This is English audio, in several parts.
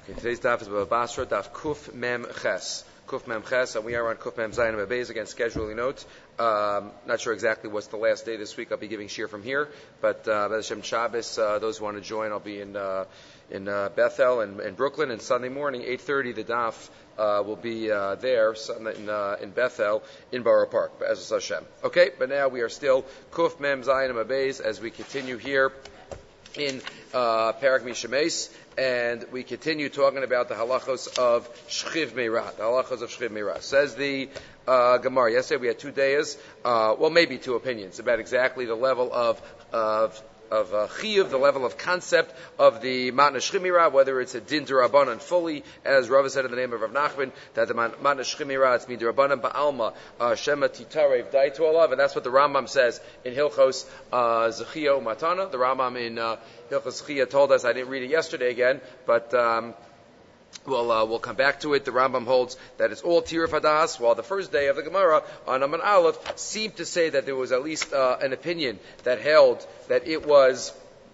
Today's daf is Baba Basra, daf Kuf Mem Ches. Kuf Mem Ches, and we are on Kuf Mem Zayin Beis. Again, scheduling notes. Not sure exactly what's the last day this week. I'll be giving shir from here, but Hashem Shabbos, those who want to join, I'll be in Bethel and Brooklyn, and Sunday morning, 8:30, the daf will be there in Bethel in Borough Park, as Hashem. Okay, but now we are still Kuf Mem Zayin Beis as we continue here in Parak Mishemes, and we continue talking about the halachos of Shchiv Meirah. The halachos of Shchiv Meirah. Says the Gemara. Yesterday we had 2 days, maybe 2 opinions about exactly the level of chiyuv, the level of concept of the matna Shchiv Meirah, whether it's a din d'Rabbanan fully, as Rava said in the name of Rav Nachman, that the matna Shchiv Meirah it's min d'Rabbanan ba'alma shema titarev daitu alav, and that's what the Rambam says in Hilchos Zechia Matana. The Rambam in Hilchos Zechia told us, I didn't read it yesterday again, but we'll come back to it. The Rambam holds that it's all tiruf hadas, while the first day of the Gemara on Aman Aleph seemed to say that there was at least an opinion that held that it was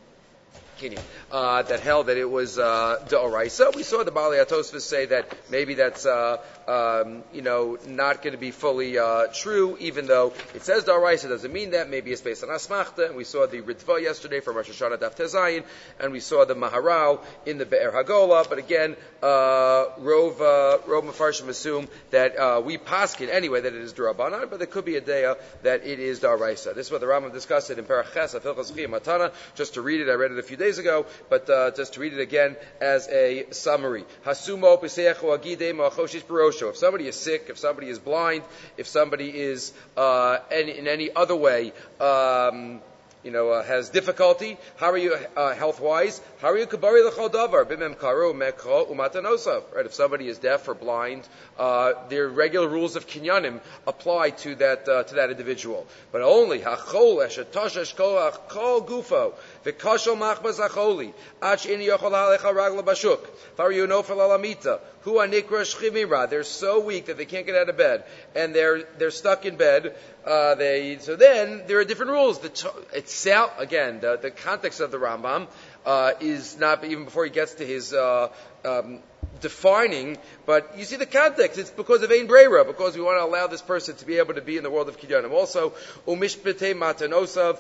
d'oraisa. We saw the Baalei HaTosfos say that maybe that's not going to be fully true, even though it says d'oraisa doesn't mean that. Maybe it's based on asmachta. And we saw the Ritva yesterday from Rosh Hashanah Daf Tezayin, and we saw the Maharal in the Be'er Hagola. But again, Rov Mefarshim assume that we paskin anyway that it is d'Rabbanan, but there could be a daya that it is d'oraisa. This is what the Rambam discussed it in Parach Ches of Hilchos Zechia Matana. Just to read it, I read it a few days ago, but just to read it again as a summary. Hasumo Peseachu Agidei Ma'achoshish Barosho. If somebody is sick, if somebody is blind, if somebody is in any other way has difficulty, how are you health-wise? How are you kabari l'chol davar? Bimem karo mekro umatanosav. Right? If somebody is deaf or blind, their regular rules of kinyanim apply to that individual. But only hachol eshetoshesh kol gufo v'kashol machbaz acholi ach ini yochol halecha ragla bashuk faru no falalamita hu anikra Shchiv Meirah. They're so weak that they can't get out of bed, and they're stuck in bed. So then there are different rules. The context of the Rambam is not even before he gets to his defining, but you see the context. It's because of Ein Breira, because we want to allow this person to be able to be in the world of Kinyanim. Also, umishpete matanosav.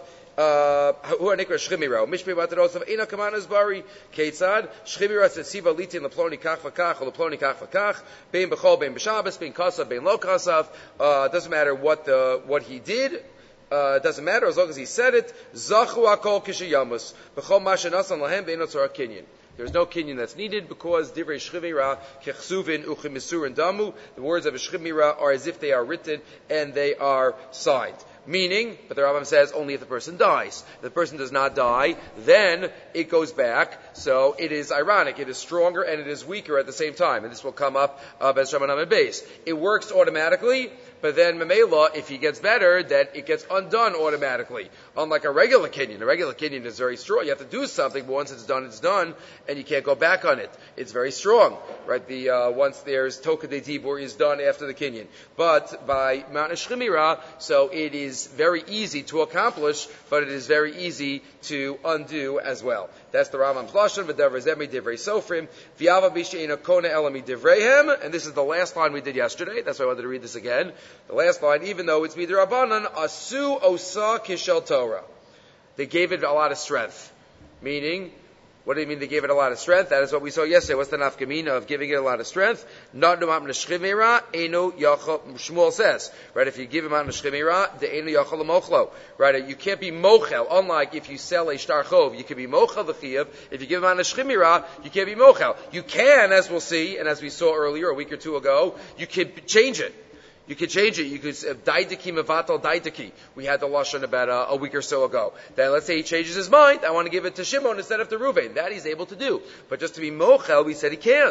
Who are nikra Shchiv Meirah? Mishpei matanosav ina kamanas bari keitzad Shchiv Meirah tzitziva litin leploni kach v'kach or leploni kach v'kach bein b'chol bein b'shabbos bein kasav bein lo kasav. Doesn't matter what he did. Doesn't matter as long as he said it. Zachu akol kishayamus b'chol mashanasan lahem beinotzar kinyan. There's no kinyan that's needed because divrei Shchiv Meirah kechsuvin uchimisur and damu. The words of a Shchiv Meirah are as if they are written and they are signed. Meaning, but the Rambam says only if the person dies. If the person does not die, then it goes back. So it is ironic. It is stronger and it is weaker at the same time. And this will come up as Shamanam base. It works automatically, but then Memela, if he gets better, then it gets undone automatically. Unlike a regular kinyan. A regular kinyan is very strong. You have to do something, but once it's done, and you can't go back on it. It's very strong, right? Once there's Toka de Dibur is done after the kinyan. But by Mount Shchiv Meirah, so it is very easy to accomplish, but it is very easy to undo as well. That's the Rambam's lashon. V'davar zemi divrei sofrim v'yava b'she'ina kona elami divreihem. And this is the last line we did yesterday. That's why I wanted to read this again. The last line, even though it's midrabanan, asu osa kishel Torah. They gave it a lot of strength. Meaning, what do you mean they gave it a lot of strength? That is what we saw yesterday. What's the nafkamina of giving it a lot of strength? Not no matna Shchiv Meirah, eno yachal. Shmuel says, right? If you give him matna Shchiv Meirah, the eno yachal mochlo, right? You can't be mochel. Unlike if you sell a shtar chov, you can be mochel the chiyuv. If you give him matna Shchiv Meirah, you can't be mochel. You can, as we'll see, and as we saw earlier, a week or two ago, you can change it. You could change it. You could daitaki mevatal daitaki. We had the lashon about a week or so ago. Then let's say he changes his mind. I want to give it to Shimon instead of to Reuven. That he's able to do. But just to be mochel, we said he can't.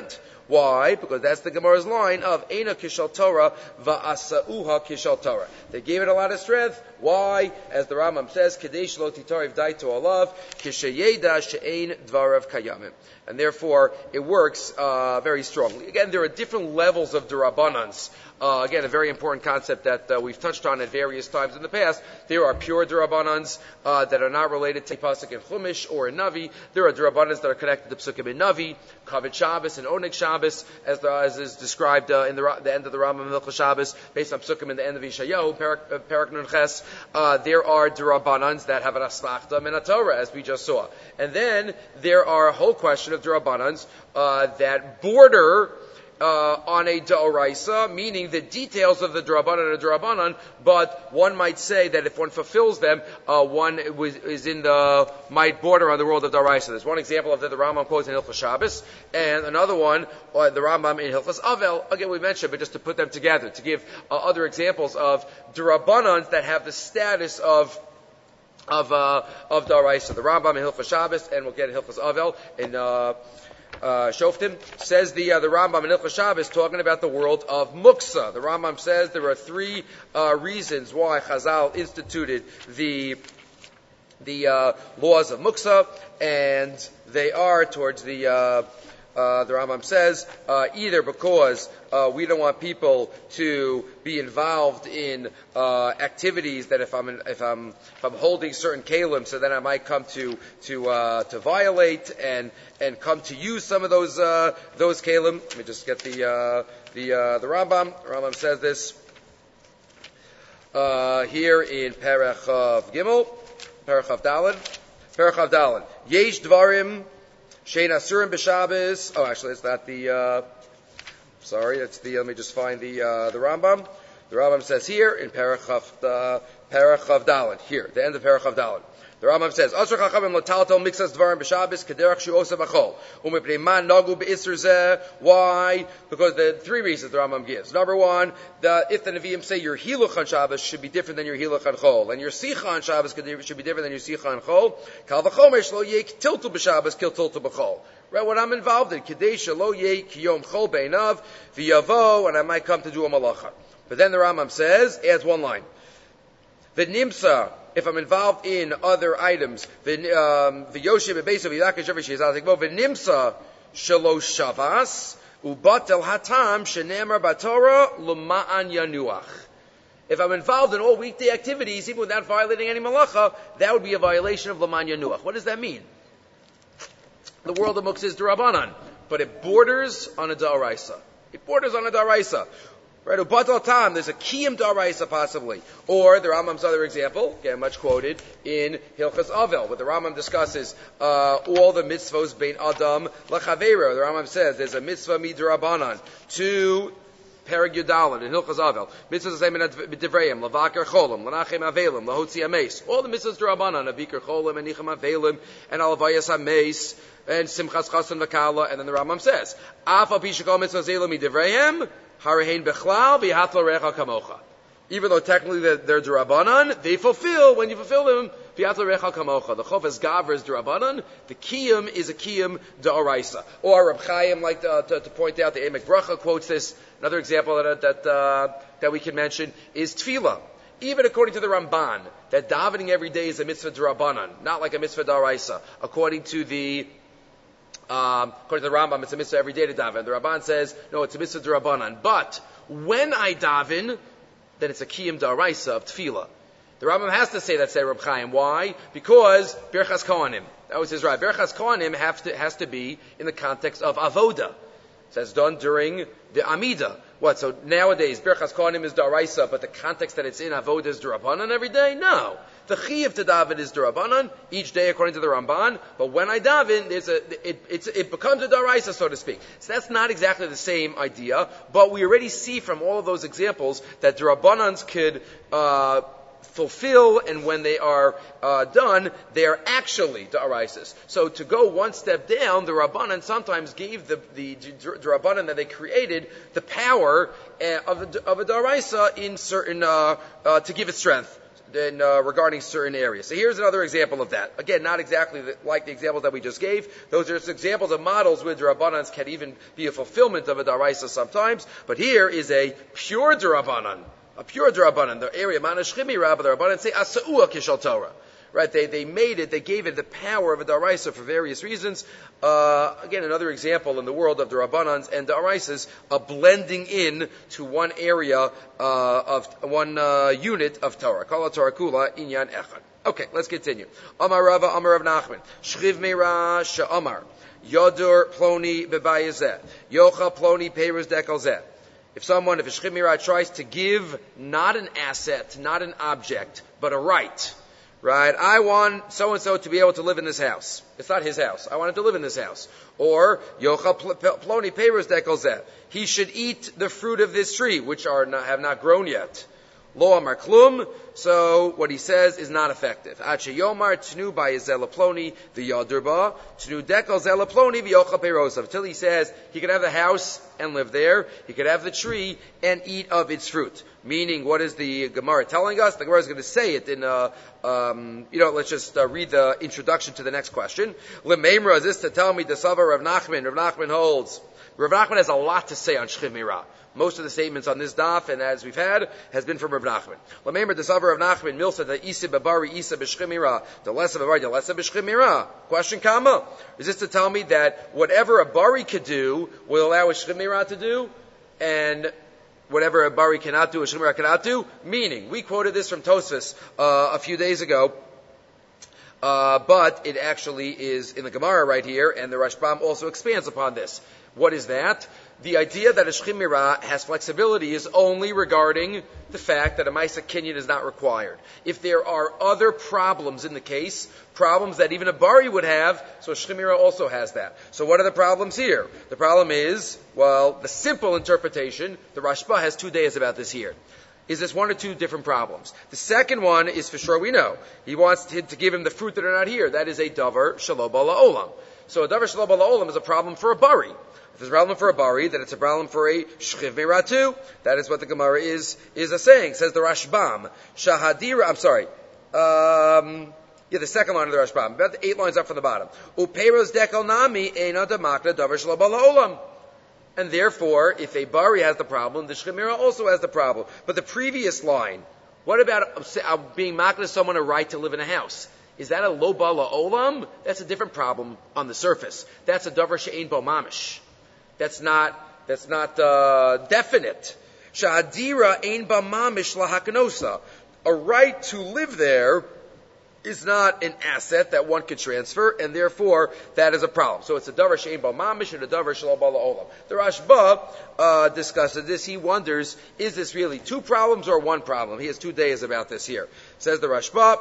Why? Because that's the Gemara's line of Eina Kishal Torah Va'asauha Kishal Torah. They gave it a lot of strength. Why? As the Rambam says, Kadesh lo titariv daitu alav kishayeda she'ein dvarav kayamim. And therefore, it works very strongly. Again, there are different levels of Durabanans. Again, a very important concept that we've touched on at various times in the past. There are pure Durabanans that are not related to Pasuk in Chumash or in Navi. There are Durabanans that are connected to Psukim in Navi, Kavod Shabbos and Oneg Shabbos, as is described in the end of the Rambam Hilchos Shabbos, based on Psukim in the end of Yeshayahu, Perak Nun Ches. There are Durabanans that have an Asmachta min Torah, as we just saw. And then there are a whole question of Durabanans that border on a D'oraisa, meaning the details of the D'Rabbanan are D'Rabbanan, but one might say that if one fulfills them, one might border on the world of D'oraisa. There's one example of that the Rambam quotes in Hilchos Shabbos, and another one, the Rambam in Hilchos Avel. Again, we mentioned, but just to put them together, to give other examples of D'Rabbanans that have the status of D'oraisa. The Rambam in Hilchos Shabbos, and we'll get in Hilchos Avel in Shoftim, says the Rambam in Hilchos Shabbos, talking about the world of Muksa. The Rambam says there are three reasons why Chazal instituted the laws of Muksa, and they are towards the Rambam says, either because we don't want people to be involved in activities that if I'm holding certain kalim, so then I might come to violate and come to use some of those kalim. Let me just get the Rambam. The Rambam says this here in Perach of Gimel, Perach of Daled, Yesh Dvarim Shein Asurim b'Shabbos. Oh, actually, it's not the. Let me just find the Rambam. The Rambam says here in Perach of Daled. Here, the end of Perach of Daled. The Rambam says, "Asur chachamim l'taltel mixas dvarim b'Shabbos kederach she'osa b'chol u'mipnei man nagu be'isur zeh." Why? Because the three reasons the Rambam gives. Number one, if the Nevi'im say your hiluch on Shabbos should be different than your hiluch on Chol, and your sicha on Shabbos should be different than your sicha on Chol, kal v'chomer shlo yeh tiltu b'Shabbos kil tiltu b'Chol. Right? What I'm involved in, kadesh lo yeh kiyom chol beinav v'yavo, and I might come to do a malacha. But then the Rambam says, adds one line, v'nimsa. If I'm involved in other items, v'yoshim bebeso v'yakash every shezal tikvo v'nimsa shalosh shavas ubatel hatam shenemar batorah l'ma'an yanuach. If I'm involved in all weekday activities, even without violating any malacha, that would be a violation of l'ma'an yanuach. What does that mean? The world of Muksa is D'Rabbanan, but it borders on a D'Oraisa. Right, ubatal tam, there's a kiyum daraisa possibly. Or the Rambam's other example, again much quoted in Hilchos Avel, where the Rambam discusses all the mitzvos bein adam lachavera. The Rambam says there's a mitzvah midrabanan to Perek Yudalin in Hilchos Avel. Mitzvahs the same in Divrayim, Lavaker Cholim, Lanachem Avelim, Lahotzi Ames. All the mitzvahs D'Rabbanan, Avikar Cholim, and Nichem Avelim, and Alavayas Ames, and Simchas Chasan Vakala. And then the Rambam says, Afa Pishakol Mitzvahs Elam Midivreim, Harahein Bechlal, V'Hatlo Recha Kamocha. Even though technically they're D'Rabbanan, they fulfill, when you fulfill them, V'Hatlo Recha Kamocha. The Chofes Gavra is D'Rabbanan, the Kiyum is a Kiyum D'Oraisa. Or Reb Chaim, like to point out, the Emek Bracha quotes this. Another example that we can mention is Tefillah. Even according to the Ramban, that davening every day is a mitzvah D'Rabbanan, not like a mitzvah D'Oraisa. According to the Rambam, it's a mitzvah every day to daven. The Ramban says, no, it's a mitzvah D'Rabbanan. But when I daven, then it's a kiyum d'oraisa of tefillah. The Rambam has to say that, say Reb Chaim. Why? Because Birchas Kohanim. That was his right. Birchas Kohanim has to be in the context of avoda. So that's done during the Amida. What? So nowadays, Birchas Kohanim is d'oraisa, but the context that it's in avoda is d'Rabbanan every day? No. The chiyuv to daven is d'Rabbanan each day according to the Ramban, but when I daven, it becomes a d'oraisa, so to speak. So that's not exactly the same idea, but we already see from all of those examples that d'Rabbanans could fulfill, and when they are done, they are actually d'oraisas. So to go one step down, the Rabbanan sometimes gave the Rabbanan that they created the power of a d'oraisa in certain to give it strength. regarding certain areas. So here's another example of that. Again, not exactly like the examples that we just gave. Those are just examples of models where D'Rabbanans can even be a fulfillment of a Daraisa sometimes. But here is a pure D'Rabbanan. A pure D'Rabbanan. The area, Manash Chimira, but the Rabbanan say, Asa'ua Kishal Torah. Right, they made it, they gave it the power of a Daraisa for various reasons. Again, another example in the world of the Rabbanans and Daraisas, a blending in to one area of one unit of Torah. Kala Torah Kula Inyan Echad. Okay, let's continue. Amar Rava, Amar Rav Nachman. Shchiv Meira Sha'amar. Yodur Ploni Bebayazeh. Yocha Ploni Peiros Dekalzeh. If a Shchiv Meira tries to give not an asset, not an object, but a right, right? I want so-and-so to be able to live in this house. It's not his house. I want him to live in this house. Or, Yocha Ploni Peiros Dekalzeh. He should eat the fruit of this tree, which have not grown yet. Lo Amar Klum. So, what he says is not effective. Ache Yomar Tnu Bayazel Ploni V'Yadurba. Tnu Dekalzeh Ploni V'Yocha Peirosav. Until he says he could have the house and live there. He could have the tree and eat of its fruit. Meaning, what is the Gemara telling us? The Gemara is going to say it in, let's just read the introduction to the next question. L'meimra, is this to tell me the Sava Rav Nachman? Rav Nachman holds. Rav Nachman has a lot to say on Shchiv Meira. Most of the statements on this daf, and as we've had, has been from Rav Nachman. L'meimra, the Sava Rav Nachman, Milsa, the Isa Babari, Isa B'Shchiv Meira, the Lesa Babari, the Lesa B'Shchiv Meira. Question, comma. Is this to tell me that whatever a Bari could do, will allow a Shchiv Meira to do, and whatever a Bari cannot do, a Shchiv Meira cannot do? Meaning, we quoted this from Tosfos a few days ago, but it actually is in the Gemara right here, and the Rashbam also expands upon this. What is that? The idea that a Shchiv Meira has flexibility is only regarding the fact that a Maisa Kinyan is not required. If there are other problems in the case, problems that even a Bari would have, so a Shchiv Meira also has that. So what are the problems here? The problem is, the simple interpretation, the Rashba has 2 days about this here. Is this one or two different problems? The second one is for sure we know. He wants to give him the fruit that are not here. That is a davar shelo bala olam. So a davar shelo bala olam is a problem for a Bari. If it's a problem for a Bari, then it's a problem for a Shchiv Meira too. That is what the Gemara is saying. Says the Rashbam. Shahadira, the second line of the Rashbam. About 8 lines up from the bottom. Upeiros dekel nami eina damakna davar shelo bala olam. And therefore, if a Bari has the problem, the Shchiv Meira also has the problem. But the previous line, what about being makna someone a right to live in a house? Is that a lo bala olam? That's a different problem on the surface. That's a davar she'ein bo mamish. That's not definite. Sha'adira ein ba mamish lahakanosa. A right to live there is not an asset that one could transfer, and therefore that is a problem. So it's a davar she'ein ba mamish and a davar shelo bala olam. The Rashba discusses this. He wonders, is this really 2 problems or 1 problem? He has 2 days about this here. Says the Rashba.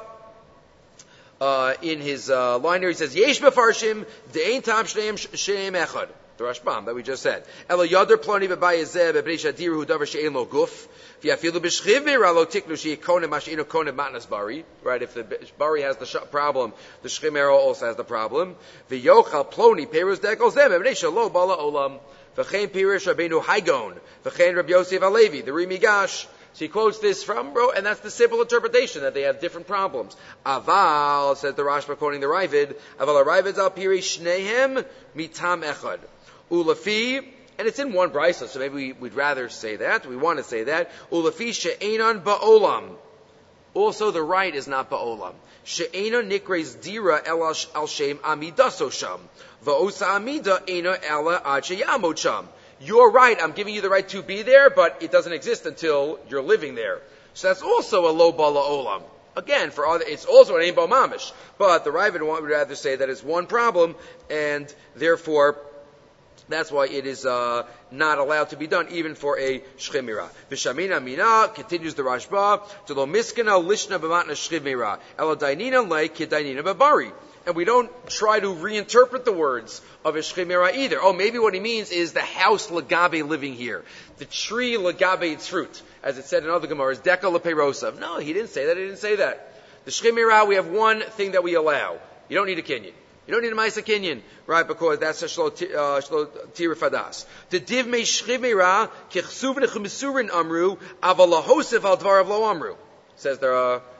In his line here, he says, Yesh mefarshim de'ein tam shneim echad. The Rashbam that we just said. Elo yoder ploni bebayezeh bebnei shadiru hu davar she'ein lo guf. V'yafilu b'shchiv meira lo tiknu she'ikonem mash'inu konem matnas bari. Right, if the Bari has the problem, the Shchiv Meira also has the problem. V'yochal ploni peiros dekel zeh bebnei shelo bala olam. V'chein pirish Rabbeinu Haigon. V'chein Rabbi Yosef Alevi, the Rimigash. So he quotes this from, and that's the simple interpretation, that they have different problems. Aval, says the Rashba quoting the Ravid, Aval Ravid's al piri shnehem mitam echad. Ulafi, and it's in one brisa, so maybe we'd rather say that, we want to say that. Ulafi she'enon ba'olam. Also the right is not ba'olam. She'enon nikres dira el al shem amidaso sham. Va'osa amida ena ela ad sheyamot sham. You're right, I'm giving you the right to be there, but it doesn't exist until you're living there. So that's also a lo bala olam. Again, it's also an ein bo mamish. But the Ravid would rather say that it's one problem, and therefore, that's why it is not allowed to be done, even for a Shchiv Meira. V'shamina mina, continues the Rashba, to lo miskana lishna b'matna Shchiv Meira, elo dainina le kidainina b'bari. And we don't try to reinterpret the words of a Shchiv Meira either. Oh, maybe what he means is the house legabe living here. The tree legabe its fruit. As it said in other Gemaras, deka lepeirosav. No, he didn't say that, he didn't say that. The Shchiv Meira, we have one thing that we allow. You don't need a kinyan. You don't need a Maisa Kinyan, right? Because that's a Shlo Tirafadas. The Div Me Shchiv Meira, Kechsuv Nechumisurin Amru, Avalahosef Al Dvar Avlo Amru. Says the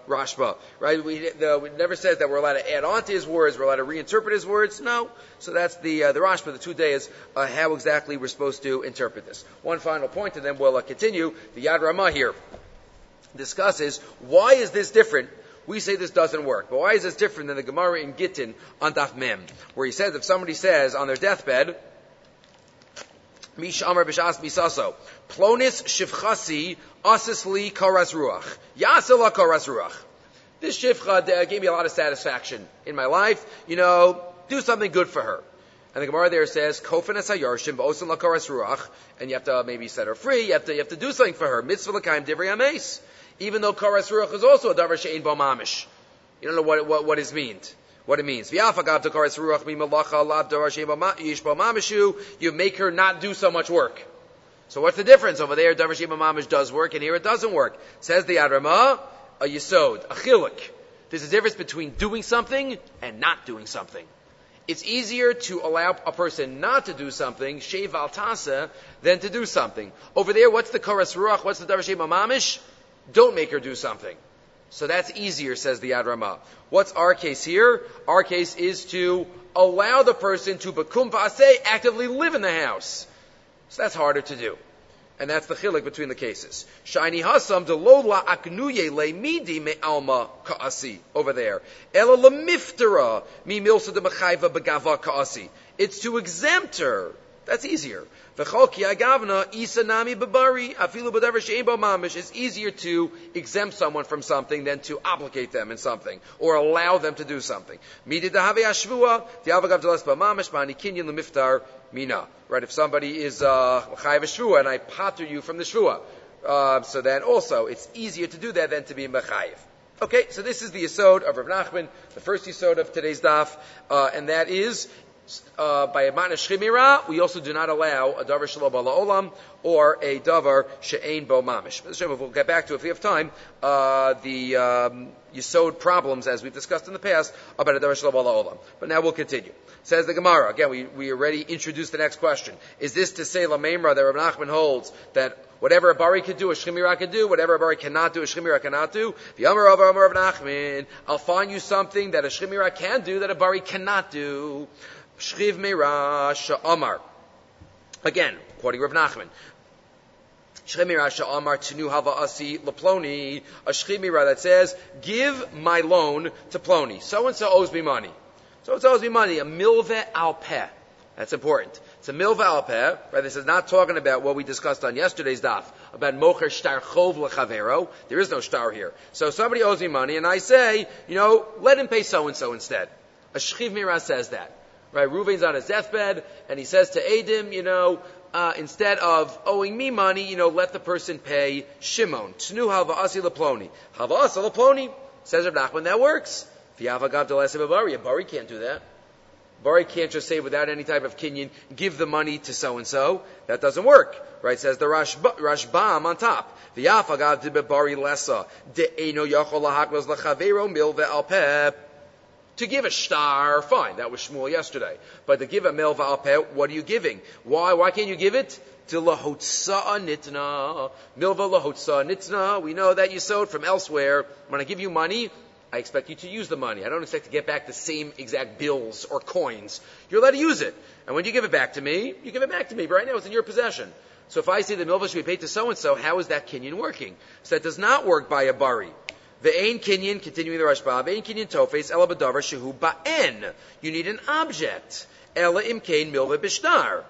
Rashba, right? We never said that we're allowed to add on to his words, we're allowed to reinterpret his words. No. So that's the Rashba, the 2 days, how exactly we're supposed to interpret this. One final point, and then we'll continue. The Yad Ramah here discusses why is this different. We say this doesn't work, but why is this different than the Gemara in Gittin on Daf Mem, where he says if somebody says on their deathbed, Mish Amar B'Shas Misaso, Plonis Shivchasi Asisli Karas Ruach, Yasila Karas Ruach. This Shivcha gave me a lot of satisfaction in my life. Do something good for her. And the Gemara there says, Kofan es hayarshim b'osin la karas ruach, and you have to maybe set her free. You have to do something for her. Mitzvah l'kaim divrei ames. Even though karas ruach is also a davar she'ein bo mamish. You don't know what it means. What it means. V'yafagav to karas ruach mi malacha lav davar she'ein bo mamishu. You make her not do so much work. So what's the difference? Over there, davar she'ein bo mamish does work, and here it doesn't work. Says the Yad Ramah, a yisod, a chiluk. There's a difference between doing something and not doing something. It's easier to allow a person not to do something, sheiv al tasa, than to do something. Over there, what's the karas ruach? What's the davar she'ein bo mamish? Don't make her do something. So that's easier, says the Yad Ramah. What's our case here? Our case is to allow the person to bekum v'aseh, actively live in the house. So that's harder to do. And that's the chiluk between the cases. Shiny hasam de lola aknuye le midi me alma kaasi over there. Ela lemiftera mi milsa de mechayva begava kaasi. It's to exempt her. That's easier. V'cholki agavna isa nami babari afilu b'davar she'ein bo mamish. It's easier to exempt someone from something than to obligate them in something or allow them to do something. Midi dehave ashvua diavagav delas bo mamish ma'ani kinyan lemiftar mina. Right? If somebody is chayav shvua and I pater you from the shvua, so then also it's easier to do that than to be mechayiv. Okay, so this is the yisod of Rav Nachman, the first yisod of today's daf, and that is. By a matna shchimira, we also do not allow a davar shelo bala olam or a davar she'ein bo mamish. We'll get back to, if we have time, the yisod problems, as we've discussed in the past, about a davar shelo bala olam. But now we'll continue. Says the Gemara, again, we already introduced the next question. Is this to say, Lameimra, that Rav Nachman holds that whatever a bari could do, a shchimira could do, whatever a bari cannot do, a shchimira cannot do? The Amar of Rav Nachman, I'll find you something that a shchimira can do that a bari cannot do. Shchiv Meira Sha'amar. Again, quoting Rav Nachman. Shchiv Meira Sha'amar Tenu Hava Asi Laploni. A Shchiv Meira that says, give my loan to Ploni. So-and-so owes me money. So-and-so owes me money. A milve al peh. That's important. It's a milve al peh. Right? This is not talking about what we discussed on yesterday's daf, about mocher shtar chov lechavero. There is no shtar here. So somebody owes me money, and I say, let him pay so-and-so instead. A Shchiv Meira says that. Right, Reuven's on his deathbed, and he says to Adim, instead of owing me money, let the person pay Shimon. Tnu hava'asi leploni. Hava'asa leploni, says Rav Nachman, that works. V'yavagav delesa b'bari. A bari can't do that. Bari can't just say without any type of kinyan, give the money to so-and-so. That doesn't work. Right, says the Rashbam on top. V'yavagav de b'bari lesa. De'eno yachol lahaklos l'chavero mil ve'al peh. To give a shtar, fine, that was Shmuel yesterday. But to give a milva al peh, what are you giving? Why can't you give it? To lahotsa'a nitna. Milva lahotsa'a nitna. We know that you sowed from elsewhere. When I give you money, I expect you to use the money. I don't expect to get back the same exact bills or coins. You're allowed to use it. And when you give it back to me, you give it back to me. But right now it's in your possession. So if I say the milva should be paid to so-and-so, how is that kinyan working? So that does not work by a bari. Ve'ein kinyan, continuing the Rashba, ve'ein kinyan tofes, ela b'davar shehu ba'en. You need an object. Ela imkein milva b'shtar.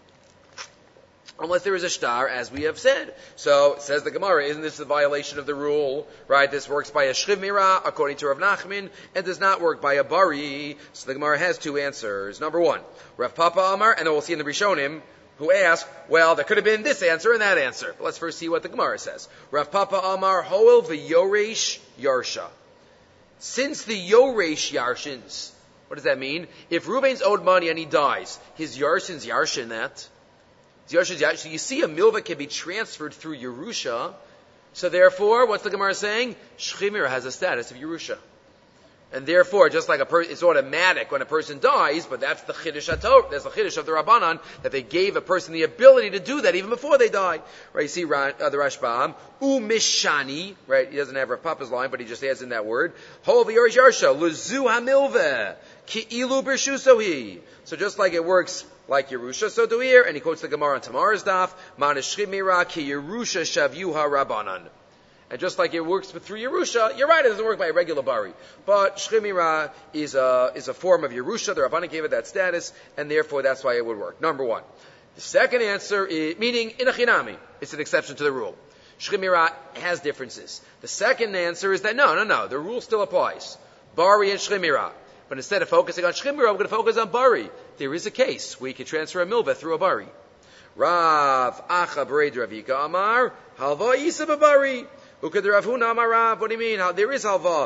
Unless there is a shtar, as we have said. So, says the Gemara, isn't this a violation of the rule? Right, this works by a shchiv mira, according to Rav Nachman, and does not work by a bari. So the Gemara has two answers. Number one, Rav Papa Amar, and then we'll see in the Rishonim, who ask, well, there could have been this answer and that answer. But let's first see what the Gemara says. Rav Papa Amar Hoel v'yoresh yarsha. Since the yoresh yarshins, what does that mean? If Reuven's owed money and he dies, his yarshins yarshin that. So you see, a milva can be transferred through Yerusha. So therefore, what's the Gemara saying? Shchimira has a status of Yerusha. And therefore, just like it's automatic when a person dies, but that's the chiddush that's the chiddush of the Rabbanan, that they gave a person the ability to do that even before they die. Right? You see the Rashbam, umishani, right? He doesn't have Rav Papa's line, but he just adds in that word. Hol v'yorish yarsha, lezu hamilveh, ki ilu b'rshusohi. So just like it works like Yerusha, so do here, and he quotes the Gemara on Tamar's daf, manishchim mira ki Yerusha shavyuha Rabbanan. And just like it works through Yerusha, you're right, it doesn't work by a regular bari. But Shchimira is a form of Yerusha. The Rabbanan gave it that status, and therefore that's why it would work. Number one. The second answer is, meaning, in a chinami, it's an exception to the rule. Shchimira has differences. The second answer is that no, the rule still applies. Bari and Shchimira. But instead of focusing on Shchimira, we're going to focus on bari. There is a case where you can transfer a milveh through a bari. Rav Acha Bered Ravika Amar, Halva Isa Bari. What do you mean? There is halva.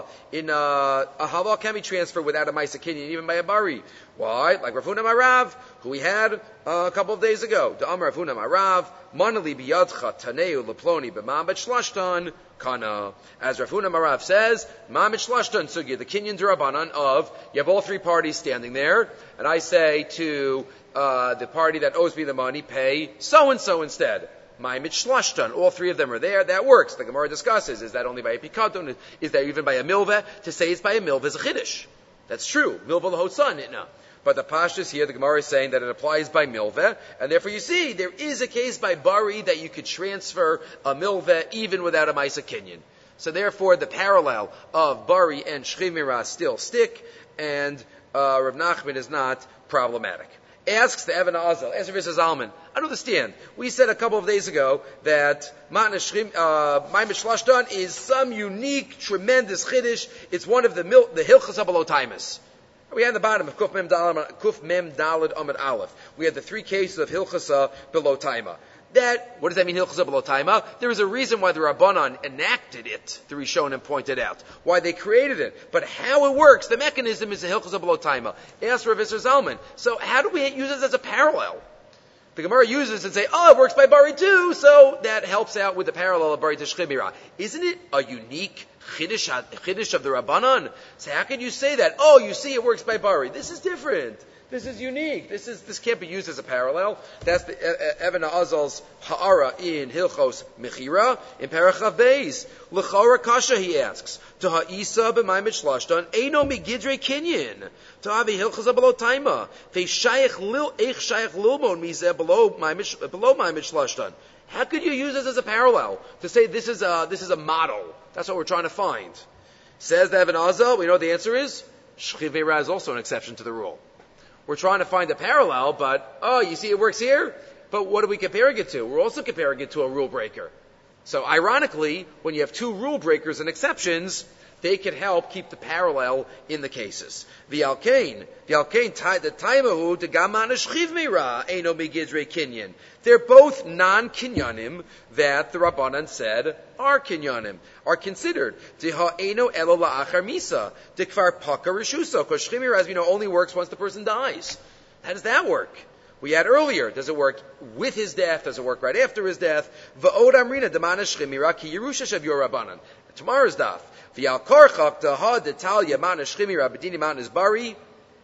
A halva can be transferred without a ma'aser kinyan, even by a bari. Why? Like Rav Huna Marav, who we had a couple of days ago. The Amar Rav Huna Marav, Manali biyadcha taneu leploni b'ma'am shlashtan kana. As Rav Huna Marav says, ma'am shlashtan sugya, the kinyan d'Rabbanan of, you have all three parties standing there, and I say to the party that owes me the money, pay so-and-so instead. Ma'amid shlashtan. All three of them are there. That works. The Gemara discusses, is that only by a pikadon? Is that even by a milveh? To say it's by a milveh is a chiddush. That's true. Milveh l'hotzan, itna. But the pashtus here, the Gemara is saying that it applies by milveh, and therefore you see, there is a case by bari that you could transfer a milveh even without a ma'aser kinyan. So therefore, the parallel of bari and shchimira still stick, and Rav Nachman is not problematic. Asks the Evan Azal, asks Rav Zalman, I don't understand. We said a couple of days ago that Ma'amid Shlashtan is some unique, tremendous chiddush. It's one of the Hilchas HaBelotaimus. We had the bottom of Kuf Mem Daled Amud Aleph. We had the three cases of Hilchas HaBelotaima. What does that mean, Hilchas HaBelotaima? There is a reason why the Rabbanan enacted it, the Rishonim pointed out, why they created it. But how it works, the mechanism is the Hilchas HaBelotaima. Ask Rav Zalman. So how do we use this as a parallel? The Gemara uses it and say, it works by Bari too, so that helps out with the parallel of Bari to Shchimira. Isn't it a unique chiddush of the Rabbanan? So how can you say that? You see it works by Bari. This is different. This is unique. This can't be used as a parallel. That's the Evan Azal's ha'ara in Hilchos Mechira in Parachav Beis. L'chora kasha, he asks, to ha'isa b'ma'amid shlashtan eino migidrei kinyan to havi Hilchos HaBelotaima ve'shayich lilmon mizeh below ma'amid shlashtan. How could you use this as a parallel to say this is a model? That's what we're trying to find. Says the Evan Azal. We know what the answer is. Shchivera is also an exception to the rule. We're trying to find a parallel, but, you see it works here? But what are we comparing it to? We're also comparing it to a rule breaker. So ironically, when you have two rule breakers and exceptions, they can help keep the parallel in the cases. The taimahu de gaman shchiv mira eino migidrei kinyan. They're both non-kinyanim that the Rabbanan said are kinyanim, are considered. Deha eino elo la'achar misa dekvar paka rishuso. Because shchimira, as we know, only works once the person dies. How does that work? We had earlier, does it work with his death? Does it work right after his death? Va'od amrina demana shchimira ki yerusha shav yor Rabbanan. Tomorrow's daf. V'yal korchak daha detalya mana shchimira b'dini mana bari.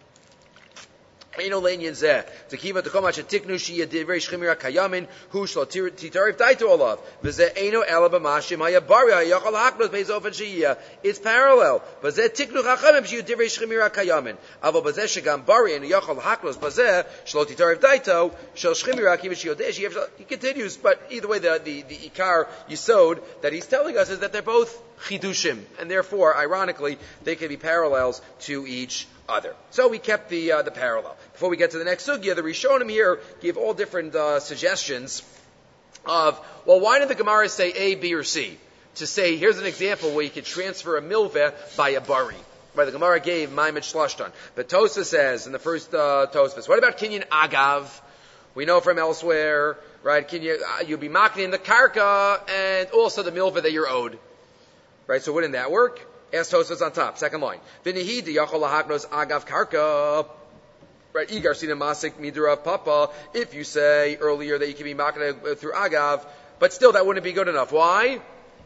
Eino lenyan zeh. Tekiva tekom asher tiknu shiyah divrei shchimira kayamin hu shlo titarif daito olav. V'zeh eino ela b'mashim haya bari hayachal haknos bezofen shiyah. It's parallel. V'zeh tiknu chachamim shiyah divrei shchimira kayamin. Avo b'zeh shegam bari and yachal haknos b'zeh shlo titarif daito shel shchimira kiva shiyah. He continues, but either way, the ikar yisod that he's telling us is that they're both chidushim, and therefore, ironically, they can be parallels to each other. So we kept the parallel. Before we get to the next sugya, the Rishonim here give all different suggestions of, why did the Gemara say A, B, or C? To say, here's an example where you can transfer a milveh by a bari. Right, the Gemara gave Ma'amid Shlashtan. But Tosa says in the first Tosfos, what about Kinyan Agav? We know from elsewhere, right? You'll be makni in the karka and also the milveh that you're owed. Right, so wouldn't that work? Ask Tosfos on top, second line. V'nihi yachol lahaknos agav karka. Right, igar sina masik midura papa. If you say earlier that you can be makna through agav, but still that wouldn't be good enough. Why?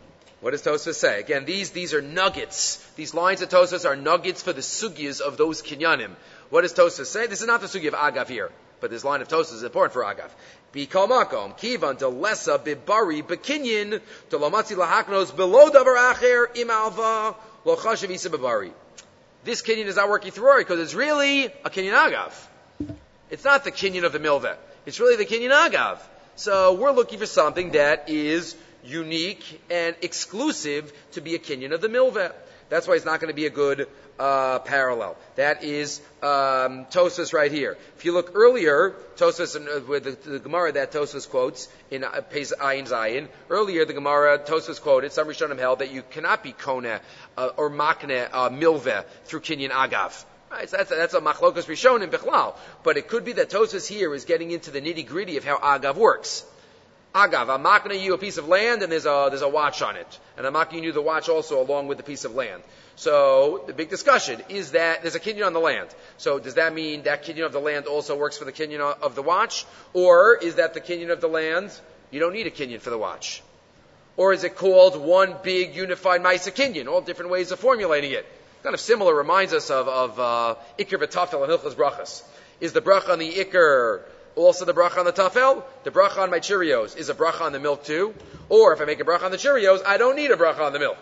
What does Tosfos say? Again, these are nuggets. These lines of Tosfos are nuggets for the sugyas of those kinyanim. What does Tosfos say? This is not the sugya of Agav here, but this line of Tosfos is important for Agav. B'kol makom kivan de lesa bibari bekinyin de lomatzi lahaknos below davar acher im alva lo chashav isa bibari. This kinyan is not working through because it's really a kinyan Agav. It's not the kinyan of the milveh. It's really the kinyan Agav. So we're looking for something that is unique and exclusive to be a kinyan of the milveh. That's why it's not going to be a good parallel. That is Tosfos right here. If you look earlier, Tosfos with the Gemara that Tosfos quotes in Pez Ayin Zayin. Earlier, the Gemara Tosfos quoted some Rishonim held that you cannot be kona or makne milveh through kinyan Agav. Right, so that's a machlokas Rishonim bichlal. But it could be that Tosfos here is getting into the nitty gritty of how Agav works. Agav, I'm marking you a piece of land and there's a watch on it. And I'm marking you the watch also along with the piece of land. So the big discussion is that there's a kinyan on the land. So does that mean that kinyan of the land also works for the kinyan of the watch? Or is that the kinyan of the land, you don't need a kinyan for the watch? Or is it called one big unified Maisa kinyan? All different ways of formulating it. Kind of similar, reminds us of Iker v'Tafel and Hilchos Brachas. Is the bracha on the Iker also the bracha on the Tafel? The bracha on my Cheerios is a bracha on the milk too? Or if I make a bracha on the Cheerios, I don't need a bracha on the milk.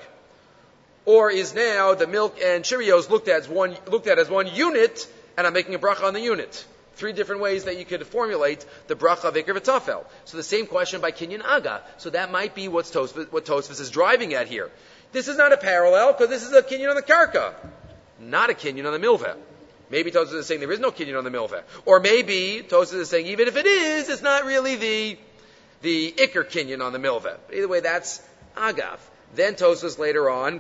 Or is now the milk and Cheerios looked at as one unit, and I'm making a bracha on the unit? Three different ways that you could formulate the bracha of Iker v'Tafel. So the same question by Kinyan Aga. So that might be what Tosfos is driving at here. This is not a parallel because this is a kinyan on the karka, not a kinyan on the milveh. Maybe Tosfos is saying there is no kinyan on the milveh, or maybe Tosfos is saying even if it is, it's not really the ikar kinyan on the milveh. But either way, that's Agav. Then Tosfos later on,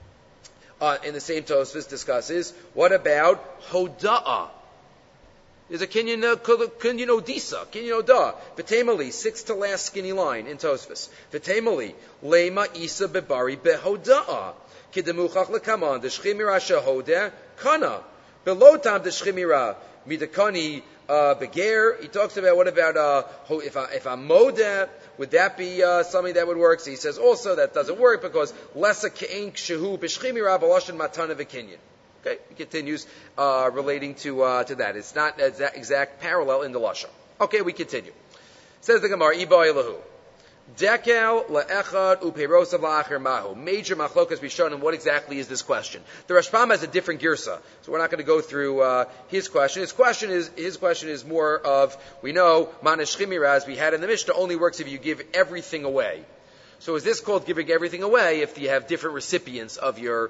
in the same Tosfos, discusses what about Hoda'ah. There's a kinyan odisa, kinyan odah. V'temali, sixth to last skinny line in Tosfos. V'temali, lema isa bebari behoda'ah. Kidemuchach lekaman, deshchimira shehodeh, kana. Belotam deshchimira, midakani beger. He talks about what about if I'm modeh, would that be something that would work? So he says also that doesn't work because lesa ke'en kshehu b'shchimira b'loshen matana v'kinyan. Okay, he continues relating to that. It's not an exact parallel in the lashon. Okay, we continue. Says the Gemara, Iba Elahu. Dekel le'echad u'peirosav la'acher mahu. Major machlokas rishonim. What exactly is this question? The Rashbam has a different girsa, so we're not going to go through his question. His question is more of, we know manish chimira, as we had in the Mishnah, only works if you give everything away. So is this called giving everything away if you have different recipients of the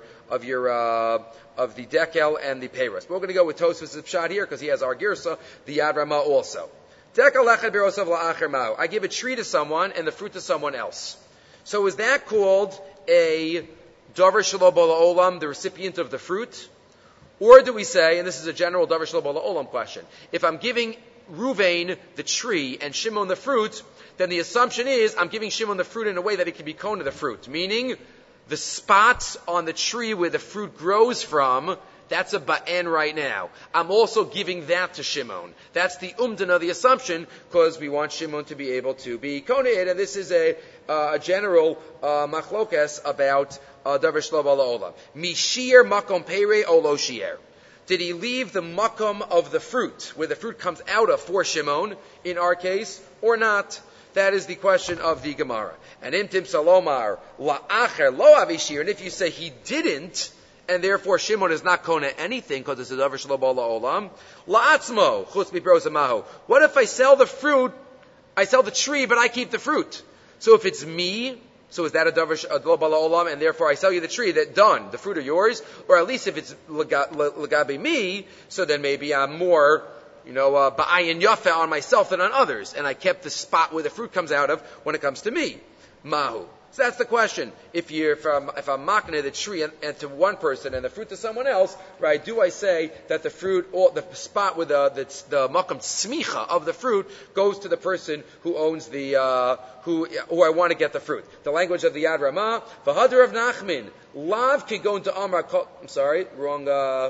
dekel and the peiros? But we're going to go with Tosfos' pshat here because he has our girsa, the Yad Ramah also. Dekel lechad b'rosav la'acher ma'u. I give a tree to someone and the fruit to someone else. So is that called a davar shelo bo la'olam, the recipient of the fruit? Or do we say, and this is a general davar shelo bo la'olam question, if I'm giving Ruvain the tree and Shimon the fruit, then the assumption is I'm giving Shimon the fruit in a way that it can be kona the fruit. Meaning, the spots on the tree where the fruit grows from, that's a ba'en right now. I'm also giving that to Shimon. That's the umdana, the assumption, because we want Shimon to be able to be kona it. And this is a general machlokas about davar shelo bo la'olam. Mishir makom peirei o lo shier. Did he leave the makom of the fruit, where the fruit comes out of, for Shimon, in our case, or not? That is the question of the Gemara. And imtim salomar la'acher lo avishir. And if you say he didn't, and therefore Shimon is not kona anything because it's a davar shelo bo la'olam, la'atzmo chutz mipros amahu. What if I sell the fruit? I sell the tree, but I keep the fruit. So if it's me, so is that a davar shelo bo la'olam, and therefore I sell you the tree? That done, the fruit are yours. Or at least if it's legabe me, so then maybe I'm more, ba'ayin yafa on myself than on others, and I kept the spot where the fruit comes out of when it comes to me. Mahu. So that's the question. If I'm makna the tree and to one person and the fruit to someone else, right? Do I say that the fruit or the spot with the makam smicha of the fruit goes to the person who owns the who I want to get the fruit? The language of the Yad Ramah, v'hadar of Nachman, lav can go into Amar. I'm sorry, wrong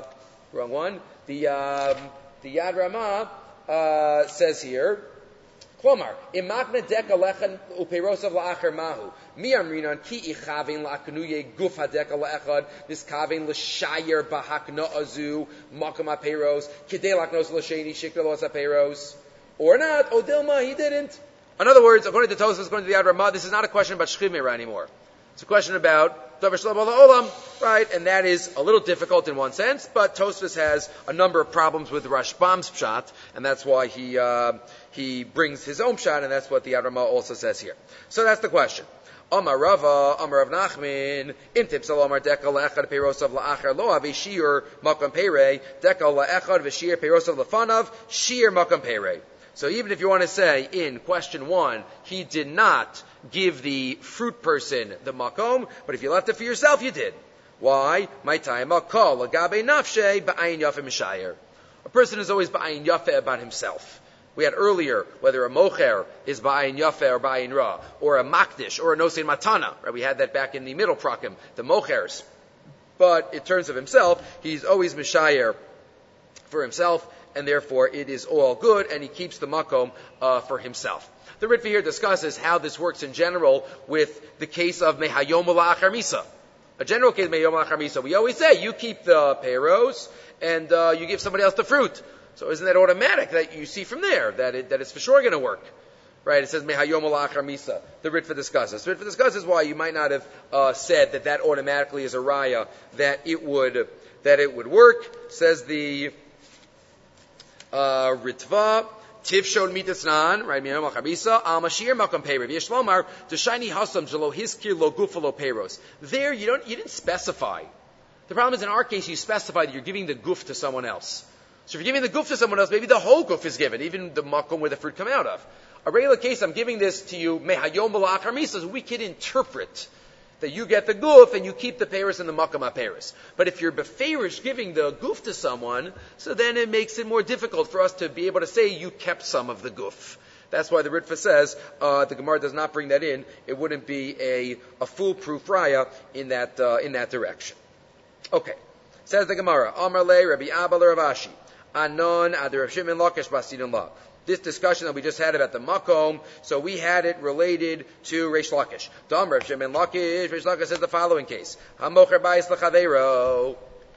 one. The Yad Ramah says here. Klomar, imakna deka lechan uperosav la'acher mahu. Mi amrinan ki ichavin la'aknuye guf hadeka la'echad, miskavin l'shayer bahakna azu, makam aperos, kidei laknos l'sheni shikra los aperos. Or not, Odilma, he didn't. In other words, according to Tosfos, according to the Ad Ramah, this is not a question about Shchimira anymore. It's a question about Davar Shalom Olam, right? And that is a little difficult in one sense, but Tosfos has a number of problems with Rashbam's pshat, and that's why he brings his own pshat, and that's what the Ad Ramah also says here. So that's the question. Amar Rava, Amar Rav Nachman, Imtip Salomar Dekal La'echad Peirosav La'achar Lo Avi Shir Makam Peirei, Dekal La'echad V'Shir Peirosav La'fanav, Shir Makam Peirei. So even if you want to say in question 1, he did not give the fruit person the makom, but if you left it for yourself, you did. Why? My time kol lagabe nafshe ba'ayin yafe mishayer. A person is always ba'ayin yafe about himself. We had earlier whether a mocher is ba'ayin yafe or ba'ayin ra, or a makdish, or a nosein matana. Right? We had that back in the middle prakim, the mochers. But in terms of himself, he's always mishayer for himself, and therefore it is all good, and he keeps the makom for himself. The Ritva here discusses how this works in general with the case of mehayom la'achar misa. A general case of mehayom la'achar misa. We always say, you keep the peiros, and you give somebody else the fruit. So isn't that automatic that you see from there that it's for sure going to work? Right? It says mehayom la'achar misa. The Ritva discusses. The Ritva discusses why you might not have said that automatically is a raya that it would work. Says the Ritva, Tivshon mitasnan, right? Miyam al-Chabisa, al-Mashir makam peirev. Yeshlomar, Deshayni hasam jelo hiskir lo gufalo peiros. There, you didn't specify. The problem is in our case, you specify that you're giving the guf to someone else. So if you're giving the guf to someone else, maybe the whole guf is given, even the makom where the fruit come out of. A regular case, I'm giving this to you, mehayom b'la'achar misa, we can interpret that you get the guf and you keep the peiros and the makam ha-peiros. But if you're beferish giving the guf to someone, so then it makes it more difficult for us to be able to say you kept some of the guf. That's why the Ritva says the Gemara does not bring that in. It wouldn't be a foolproof raya in that direction. Okay, says the Gemara. Amar le Rabbi Abba Rav Ashi Anon Ad Rav Shimon Lakish Basidin La. This discussion that we just had about the makom, so we had it related to Reish Lakish. Dam Rav Shimon Lakish, Reish Lakish says the following case: Hamocher bayis lechaveiro,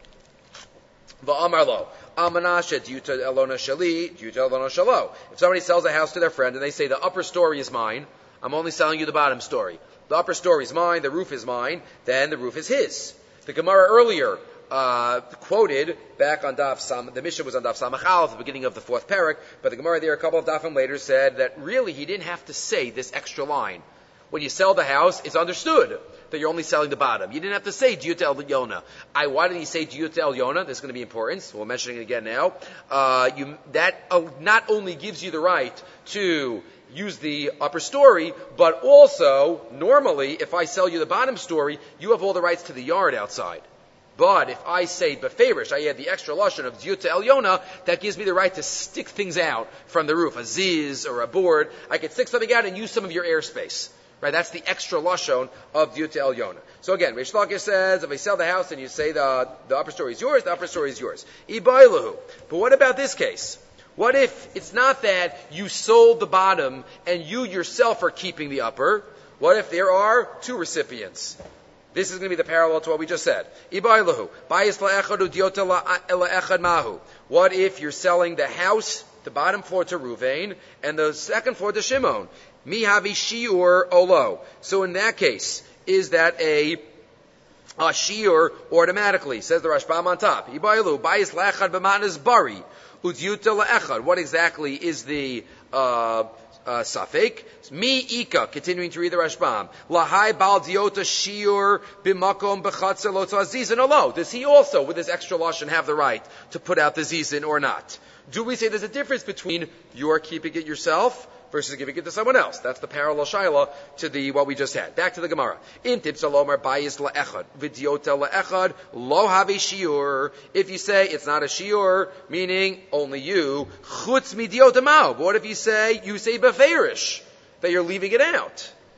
va'amar lo, Almanasha diuta elona shali, diuta elona shalo. If somebody sells a house to their friend and they say the upper story is mine, I'm only selling you the bottom story. The upper story is mine, the roof is mine, then the roof is his. The Gemara earlier quoted back on Daf Sam, the Mishnah was on Daf Samachal at the beginning of the 4th parak, but the Gemara there a couple of Dafim later said that really he didn't have to say this extra line. When you sell the house, it's understood that you're only selling the bottom. You didn't have to say Diyut El Yona. Why did he say Diyut El Yona? That's going to be important. So we're mentioning it again now. That not only gives you the right to use the upper story, but also, normally, if I sell you the bottom story, you have all the rights to the yard outside. But if I say beferish, I add the extra lashon of Diyut El Yona, that gives me the right to stick things out from the roof, a ziz or a board. I could stick something out and use some of your airspace. Right, that's the extra lashon of Diyut El Yona. So again, Reish Lakish says, if I sell the house and you say the upper story is yours, the upper story is yours. Ibailahu. But what about this case? What if it's not that you sold the bottom and you yourself are keeping the upper? What if there are two recipients? This is going to be the parallel to what we just said. Ibailahu. Bayis la'echad u'diyota la'echad mahu. What if you're selling the house, the bottom floor to Ruvain, and the second floor to Shimon? Mi havi shiur olo. So in that case, is that a shiur automatically? Says the Rashbam on top. Ibailu bayis la'echad b'manas bari u'diyuta la'echad. What exactly is the safek? Mi ika. Continuing to read the Rashbam. Lahai bal diota shiur b'makom b'chatzer lo ta'zizin olo. Does he also, with his extra lashon, have the right to put out the zizin or not? Do we say there's a difference between you are keeping it yourself versus giving it to someone else? That's the parallel shaila to what we just had. Back to the Gemara. Intib salomar bayis la'echad v'diota la'echad lo havi shiur. If you say it's not a shiur, meaning only you, chutz midiota mao. But what if you say beferish, that you're leaving it out?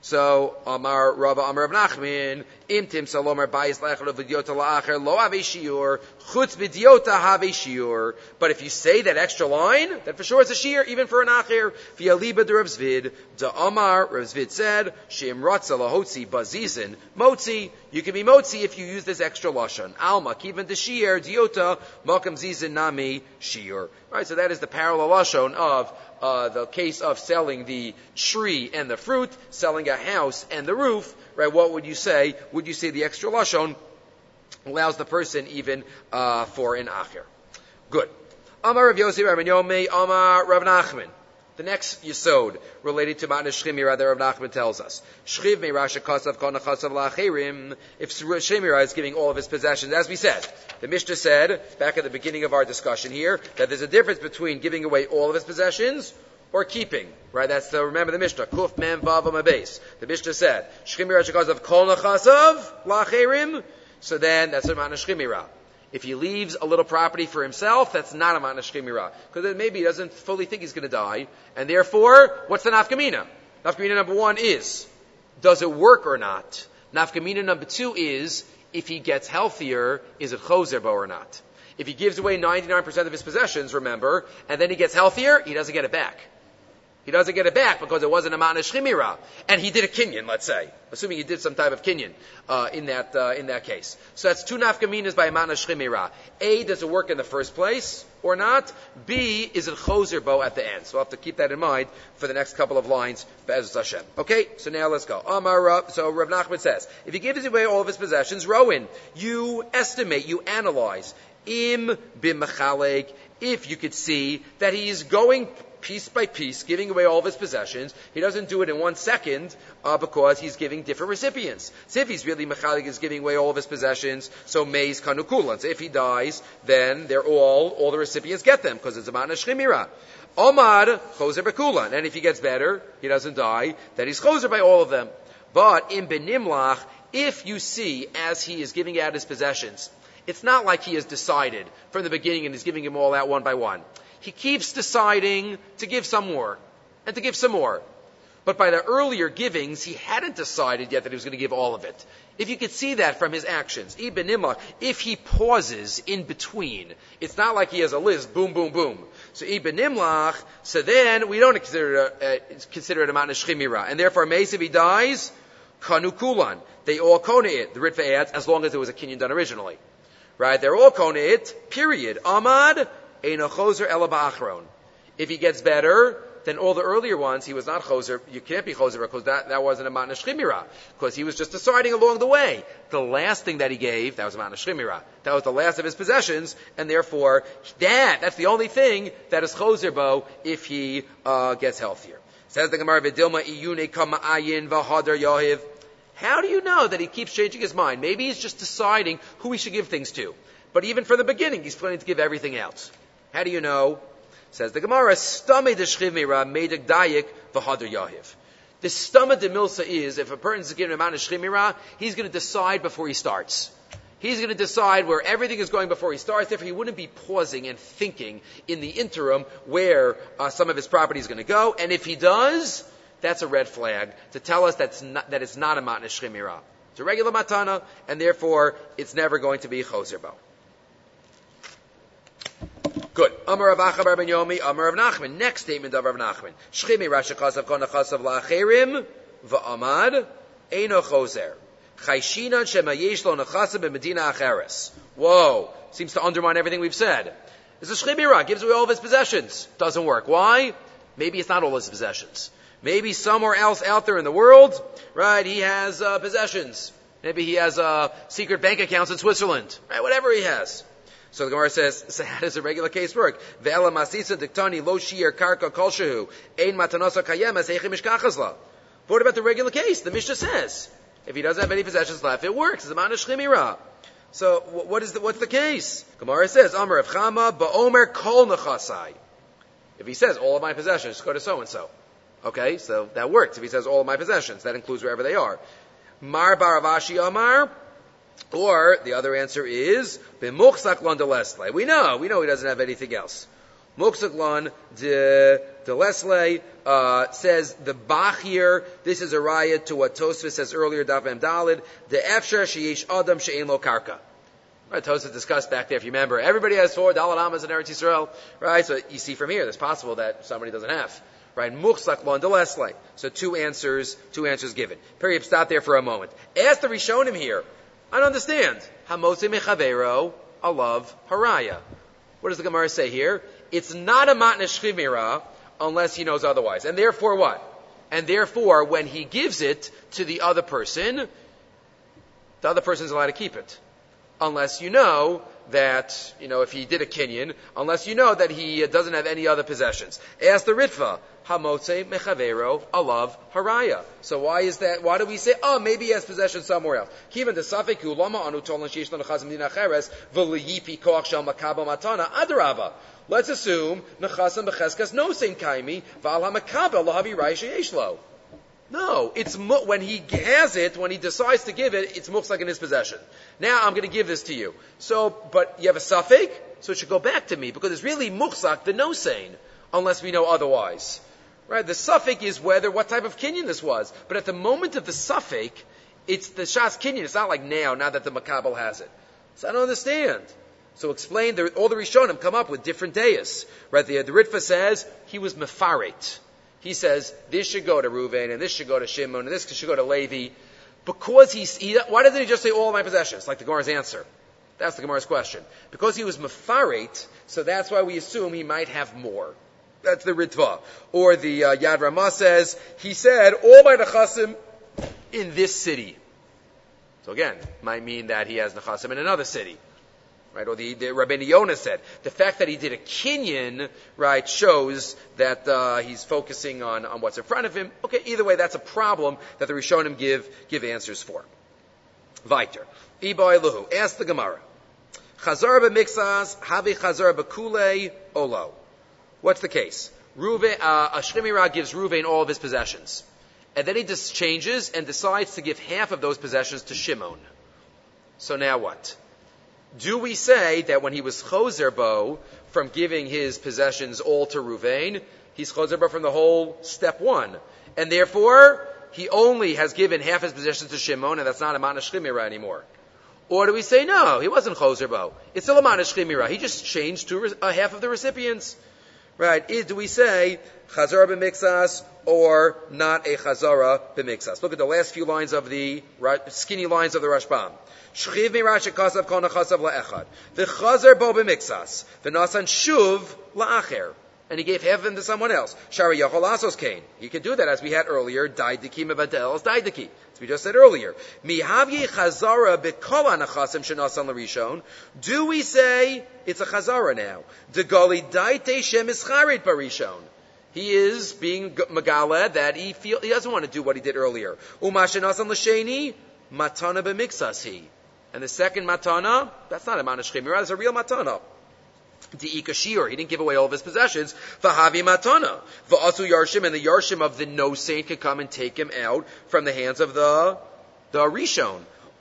So, Amar Rava Amar Rav Nachman, Imtim Salomar Bayis Lechel V'Diota La'acher Lo Have Shiur Chutz V'Diota Have Shiur. But if you say that extra line, then for sure it's a shiur, even for an acher. V'Yaliba de Rav Zvid, Da Amar Rav Zvid said, Sheim Ratza Lahotzi Bazizin Motzi. You can be motzi if you use this extra lashon. Alma Kivan de Shiur Diota Makam Zizin Nami Shiur. Right, so that is the parallel lashon of the case of selling the tree and the fruit, selling a house and the roof, right? What would you say? Would you say the extra lashon allows the person even for an acher? Good. Amar Rav Yossi Rav Yomi Amar Rav Nachman. The next yesod related to Matnas Shchimira that Rav Nachman tells us. Shchiv me'rasha kasav kol nechasav la'acherim. If Shchimira is giving all of his possessions, as we said, the Mishnah said back at the beginning of our discussion here that there's a difference between giving away all of his possessions or keeping. Right? That's remember the Mishnah. Kuf mem vav amabes. The Mishnah said Shchimira kasav kol nechasav la'acherim. So then that's a Matnas Shchimira. If he leaves a little property for himself, that's not a Matnas Shchimira. Because then maybe he doesn't fully think he's going to die. And therefore, what's the nafkamina? Nafkamina number one is, does it work or not? Nafkamina number two is, if he gets healthier, is it choser bo or not? If he gives away 99% of his possessions, remember, and then he gets healthier, he doesn't get it back. He doesn't get it back because it wasn't a Matnas Shchimira. And he did a kinyan, let's say. Assuming he did some type of kinyan, in that case. So that's two nafkaminas by a Matnas Shchimira. A, does it work in the first place or not? B, is it choser bo at the end? So we'll have to keep that in mind for the next couple of lines, Be'ezus Hashem. Okay, so now let's go. So Rav Nachman says, if he gives away all of his possessions, Rowan, you estimate, you analyze, im b'mechalek, if you could see that he's going piece by piece, giving away all of his possessions. He doesn't do it in 1 second because he's giving different recipients. So if he's really mechalik is giving away all of his possessions, so meis kanukulan. So if he dies, then they're all the recipients get them because it's a Matnas Shchimira. Omar choser bekulan, and if he gets better, he doesn't die, then he's choser by all of them. But in benimlach, if you see as he is giving out his possessions, it's not like he has decided from the beginning and he's giving them all out one by one. He keeps deciding to give some more, and to give some more. But by the earlier givings, he hadn't decided yet that he was going to give all of it. If you could see that from his actions, if he pauses in between, it's not like he has a list, boom, boom, boom. So so then we don't consider it a Matnas Shchimira. And therefore, if he dies, kanukulan. They all kona it. The Ritva adds, as long as there was a kinyan done originally. Right? They're all kona it, period. Amad, Eino choser ela ba'achron. If he gets better than all the earlier ones, he was not choser. You can't be choser because that wasn't a Matnas Shchimira. Because he was just deciding along the way. The last thing that he gave, that was a Matnas Shchimira. That was the last of his possessions, and therefore, that's the only thing that is choser bo if he gets healthier. Says the Gemara, V'dilma iyune kama ayin v'hadar yahiv. How do you know that he keeps changing his mind? Maybe he's just deciding who he should give things to. But even from the beginning, he's planning to give everything else. How do you know? Says the Gemara, Stame de Shchimira medek dayik v'hadar yahiv. The Stame de Milsa is, if a person is given a Matnas Shchimira, he's going to decide before he starts. He's going to decide where everything is going before he starts. Therefore, he wouldn't be pausing and thinking in the interim where some of his property is going to go. And if he does, that's a red flag to tell us that it's not a Matnas Shchimira. It's a regular matana, and therefore, it's never going to be choser bo. Good. Amar Rav Acha bar ben Yomi, Amar Rav Nachman. Next statement of Rav Nachman. Shchimi rasha chasav kon chasav la'acherim va'amad eino choser. Chayshinan shema yesh lo nechasav b'medina acheres. Whoa. Seems to undermine everything we've said. It's a shchimira. Gives away all of his possessions. Doesn't work. Why? Maybe it's not all his possessions. Maybe somewhere else out there in the world, right, he has possessions. Maybe he has secret bank accounts in Switzerland. Right, whatever he has. So the Gemara says, so how does a regular case work? Ve'ela masisa diktani lo shi'er karka kol shehu ein matanosa kayemes eichim mishkachas. What about the regular case? The Mishnah says, if he doesn't have any possessions left, it works. It's a Matnas Shchimira. So what's the case? Gemara says, Amar Rav Chama ba'omer kol nechasai. If he says all of my possessions, go to so and so. Okay, so that works. If he says all of my possessions, that includes wherever they are. Mar baravashi Amar. Or, the other answer is, b'muchsak londalesle. We know he doesn't have anything else. Muksaklon de Lesle says the Bach here. This is a riot to what Tosfos says earlier. Daf Mem Dalid. The Efsher sheyesh Adam she'ein lo karka. Right, Tosfos discussed back there. If you remember, everybody has 4 Daled Amas in Eretz Yisrael. Right, so you see from here, it's possible that somebody doesn't have. Right, Muksaklon de Lesle. So two answers given. Period. Stop there for a moment. Ask the Rishonim here. I don't understand. Hamotze mechavero alav haraya. What does the Gemara say here? It's not a matna shchimira unless he knows otherwise. And therefore what? And therefore, when he gives it to the other person is allowed to keep it. Unless you know that, if he did a kinyan, unless you know that he doesn't have any other possessions. Ask the Ritva. Hamotze mechavero alav haraya. So why is that? Why do we say, maybe he has possession somewhere else? Kivan de safek ulama anu tolan sheish lo nechazim din acheres v'liyipi koach shel makaba matana adrava. Let's assume nechazim becheskas no same kaimi v'al hamakaba lahavi rai sheyesh lo. No, it's when he has it, when he decides to give it, it's muchsak in his possession. Now I'm going to give this to you. So, but you have a safek, so it should go back to me because it's really muchsak the no saying, unless we know otherwise. Right, the suffix is what type of kinyan this was. But at the moment of the suffix, it's the shas kinyan. It's not like now that the makabel has it. So I don't understand. So explain, all the Rishonim come up with different dayas. Right, the Ritva says he was mefaret. He says this should go to Reuven, and this should go to Shimon, and this should go to Levi. Because why doesn't he just say all of my possessions, like the Gemara's answer? That's the Gemara's question. Because he was mefaret, so that's why we assume he might have more. That's the Ritva. Or the Yad Ramah says, he said, all my Nechasim in this city. So again, might mean that he has Nechasim in another city. Right? Or the Rabbeinu Yonah said, the fact that he did a kinyan, right, shows that he's focusing on what's in front of him. Okay, either way, that's a problem that the Rishonim give answers for. Weiter. Iba Eluhu. Ask the Gemara. Chazar b'mixas, havi chazar b'kulei, olo. What's the case? Reuven, Shchimira gives Reuven all of his possessions. And then he just changes and decides to give half of those possessions to Shimon. So now what? Do we say that when he was chozer bo from giving his possessions all to Reuven, he's chozer bo from the whole step 1. And therefore, he only has given half his possessions to Shimon, and that's not a matna Shchimira anymore? Or do we say, no, he wasn't chozer bo. It's still a matna Shchimira. He just changed to half of the recipients. Right? Do we say chazara b'mixas or not a chazara b'mixas? Look at the last few lines of the skinny lines of the Rashbam. Shchiv mirash kasav kol nechasav la'echad. V'chazar bo b'mixas. V'nasan shuv la'acher. And he gave half of them to someone else. Shari yachol asos kain. He could do that as we had earlier. Daidiki mebadel daidiki. As we just said earlier. Mihavye chazara b'kol ha'nechasim shenasan l'rishon. Do we say it's a chazara now? Degali daite shem ischarit barishon. He is being megala that he doesn't want to do what he did earlier. Umashenasan l'sheni matana b'mixas he. And the second matana, that's not a matana shchimira, it's a real matana. The ikashir, he didn't give away all of his possessions. Vahavi matana, va'asu yarshim, and the yarshim of the no saint could come and take him out from the hands of the rishon.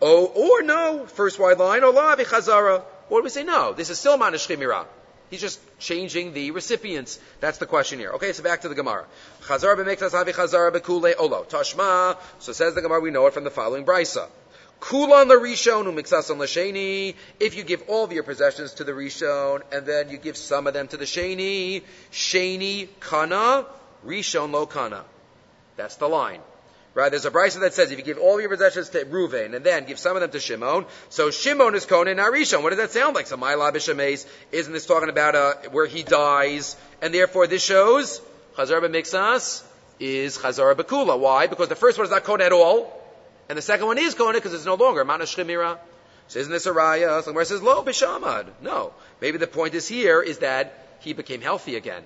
Or no, first wide line, ola v'chazara. Or do we say no? This is still matana shchimira. He's just changing the recipients. That's the question here. Okay, so back to the Gemara. Chazara b'miktas havi chazara b'kulei olo. Tashma. So says the Gemara, we know it from the following brisa. Kulan the Rishon u'mixas on l'sheni. If you give all of your possessions to the Rishon and then you give some of them to the Sheni, Sheni kana, Rishon lo kana. That's the line. Right? There's a brisa that says if you give all of your possessions to Reuven and then give some of them to Shimon, so Shimon is Kona and not Rishon. What does that sound like? So Ma'ila b'shameis, isn't this talking about where he dies? And therefore this shows Chazar b'mixas is Chazar b'kula. Why? Because the first one is not Kona at all. And the second one is Kona because it's no longer Mana Shchimira. So isn't this a raya? So where it says Lo Bishamad. No. Maybe the point is here is that he became healthy again.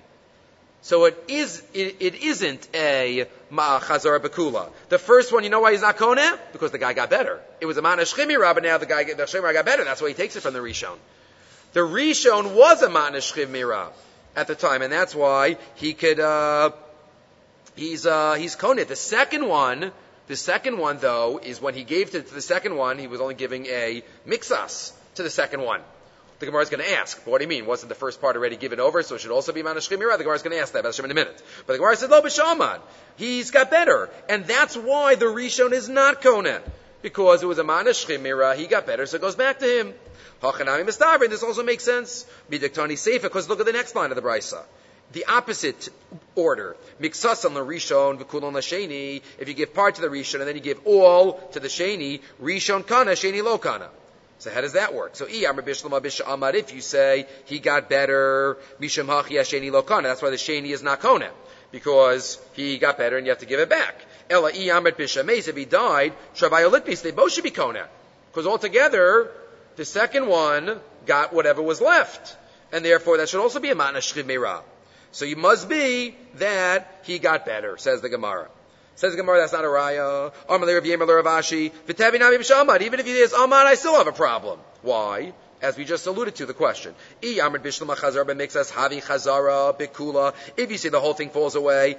So it isn't a Chazar Bekula. The first one, you know why he's not Kona? Because the guy got better. It was a Mana Shchimira, but now the Shchimira got better. That's why he takes it from the Rishon. The Rishon was a Mana Shchimira at the time, and that's why he could, he's Kona. The second one, though, is when he gave to the second one, he was only giving a mixas to the second one. The Gemara is going to ask, what do you mean? Wasn't the first part already given over, so it should also be Mana Shchimira? The Gemara is going to ask that in a minute. But the Gemara says, Lo b'shaman. He's got better. And that's why the Rishon is not Konen. Because it was a Mana Shchimira, he got better, so it goes back to him. Hachanami Mistavrin, this also makes sense. Bidiktani Seifa, because look at the next line of the Brisa. The opposite order. Miksasam la Rishon, v'kulon la Sheni. If you give part to the Rishon, and then you give all to the Sheni, Rishon kana, Sheni lo kana. So how does that work? So, if you say he got better, misham hachia sheni lo kana, that's why the sheni is not kona, because he got better and you have to give it back. Ela iyamad bishameis, if he died, shavayolitbis, they both should be kona, because altogether the second one got whatever was left, and therefore that should also be a matna shchiv meira. So you must be that he got better, says the Gemara. Says the Gemara, that's not a raya. Even if he is Amad, I still have a problem. Why? As we just alluded to the question. If you say the whole thing falls away,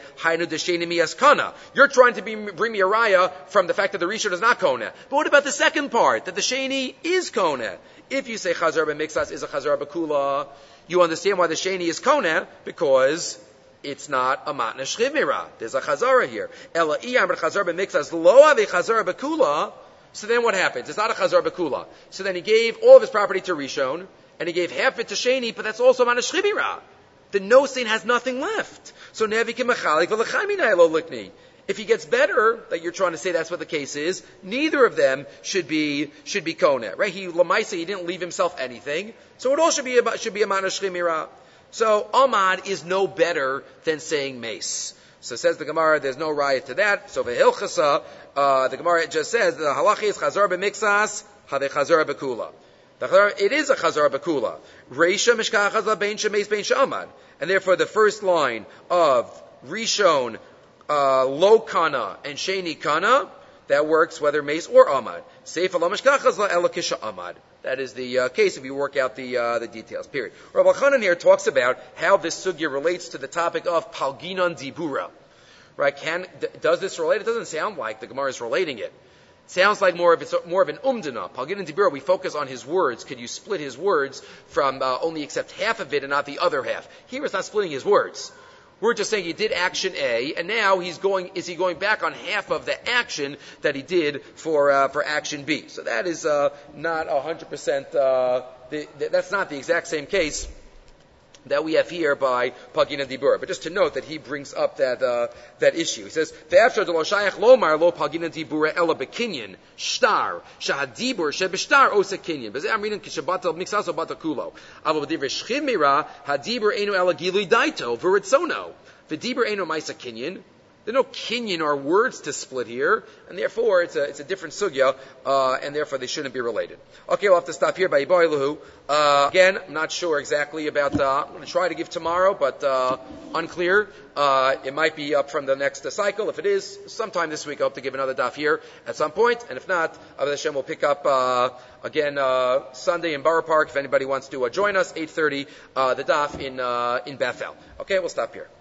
you're trying to bring me a raya from the fact that the Rishon is not Kona. But what about the second part, that the Sheni is Kona? If you say Chazar b'mixas is a Chazar b'kula, you understand why the Sheni is Kona, because it's not a matna shchimira. There's a chazara here. Ela iyam chazar b'mixas lo ave chazar b'kula. So then what happens? It's not a chazar b'kula. So then he gave all of his property to Rishon, and he gave half it to Sheni, but that's also matna shchimira. The nosin has nothing left. So nevikim machalik v'lechaminai lo likni. If he gets better, that you're trying to say that's what the case is, neither of them should be konet, right? He didn't leave himself anything, so it all should be a matna shchimira. So Amad is no better than saying mace. So says the Gemara, there's no riot to that. So v'hilchasa, the Gemara just says the halacha is chazar b'mixas, have chazar b'kula. It is a chazar b'kula. Reisha mishkachas la bein shemeis bein she'amad, and therefore the first line of Rishon lo kana and sheni kana, that works whether mace or amad. Seifa lo mishkachas la ela kisha amad. That is the case if you work out the details, period. Rav Elchanan here talks about how this sugya relates to the topic of palginan dibura. Right? Does this relate? It doesn't sound like the Gemara is relating it. It sounds like more of an umdana. Palginan dibura, we focus on his words. Could you split his words from only accept half of it and not the other half? Here it's not splitting his words. We're just saying he did action A, and now is he going back on half of the action that he did for action B? So that is not 100%, that's not the exact same case that we have here by Pagina Dibur. But just to note that he brings up that issue. He says, "Ve'after de lo shayach lomar lo Pagina Dibura ela bekinyan shtar shahadibur shebeshtar osa kinyan." Bezeh amrinan kishabatel mixas o batakulo. Avo b'divrei shchimira hadibur enu ela gilui daito v'ritzono v'dibur enu ma'isa kinyan. There are no kinyan or words to split here, and therefore it's a different sugya, and therefore they shouldn't be related. Okay, we'll have to stop here by Iboilahu. Again, I'm not sure exactly about, I'm going to try to give tomorrow, but unclear. It might be up from the next cycle. If it is, sometime this week I hope to give another daf here at some point, and if not, Aved Hashem will pick up again Sunday in Borough Park if anybody wants to join us, 8:30, the daf in Bethel. Okay, we'll stop here.